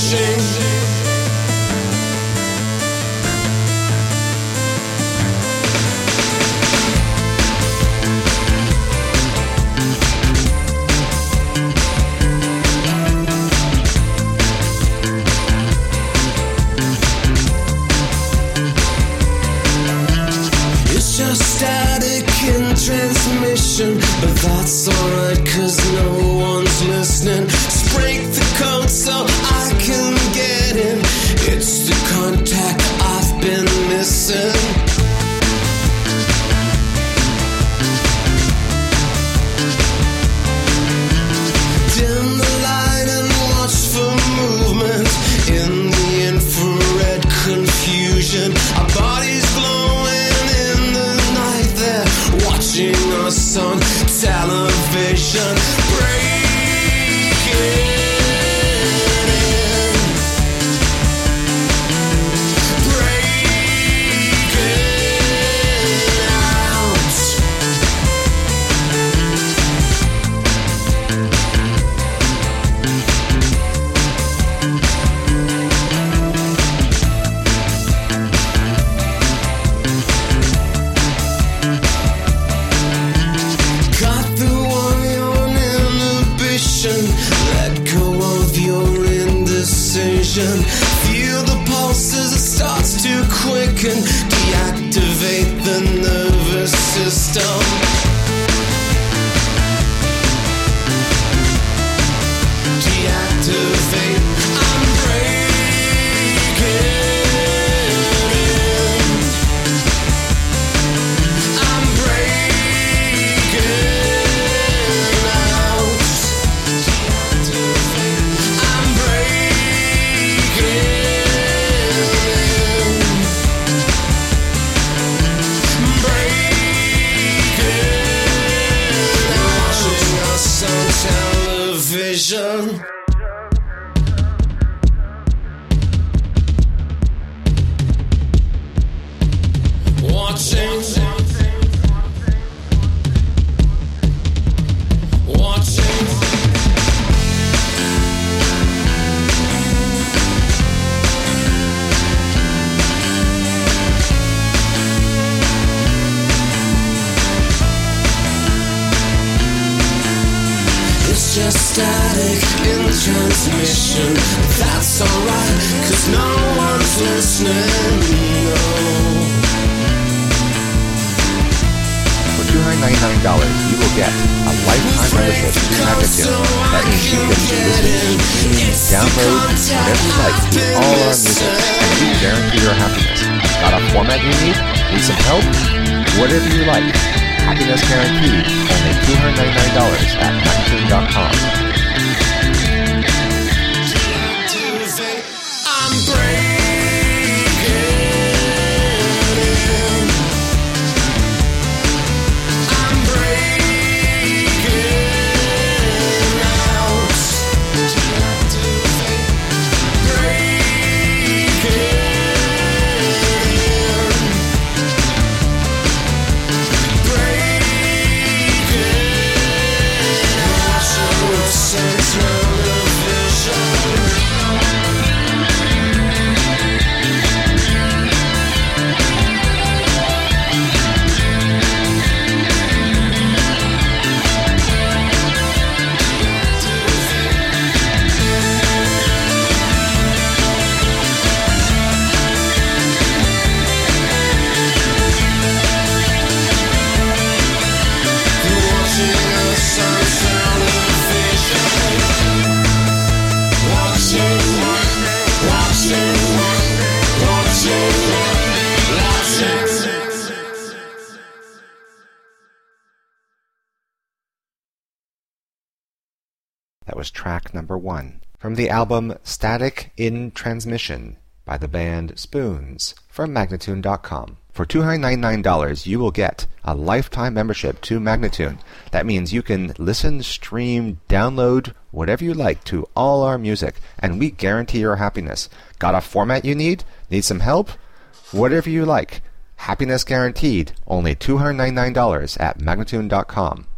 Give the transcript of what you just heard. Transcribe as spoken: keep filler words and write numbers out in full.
Transmission, but that's alright, cause no one's listening. Just break the code so I can get in. It's the contact I've been missing. Dim the light and watch for movement in the infrared confusion. Our bodies glowing in the night there, watching us on television. Breaking in, breaking out. Let go of your indecision. Feel the pulse as it starts to quicken. Deactivate the nervous system. Deactivate. I'm breaking in. I'm breaking out. Television. Watching. Watching. It's just static in transmission. That's alright, cause no one's listening. No. For two hundred ninety-nine dollars, you will get a lifetime membership to Magnatune. That means you can listen, stream, download, whatever you like to all our music, and we guarantee your happiness. Got a format you need? Need some help? Whatever you like. Happiness guaranteed. Only two hundred ninety-nine dollars at Magnatune dot com. I'm breaking in. I'm breaking out. Breaking That was track number one from the album Static in Transmission by the band Spoons from Magnatune dot com. For two hundred ninety-nine dollars, you will get a lifetime membership to Magnatune. That means you can listen, stream, download, whatever you like to all our music, and we guarantee your happiness. Got a format you need? Need some help? Whatever you like. Happiness guaranteed. Only two hundred ninety-nine dollars at Magnatune dot com.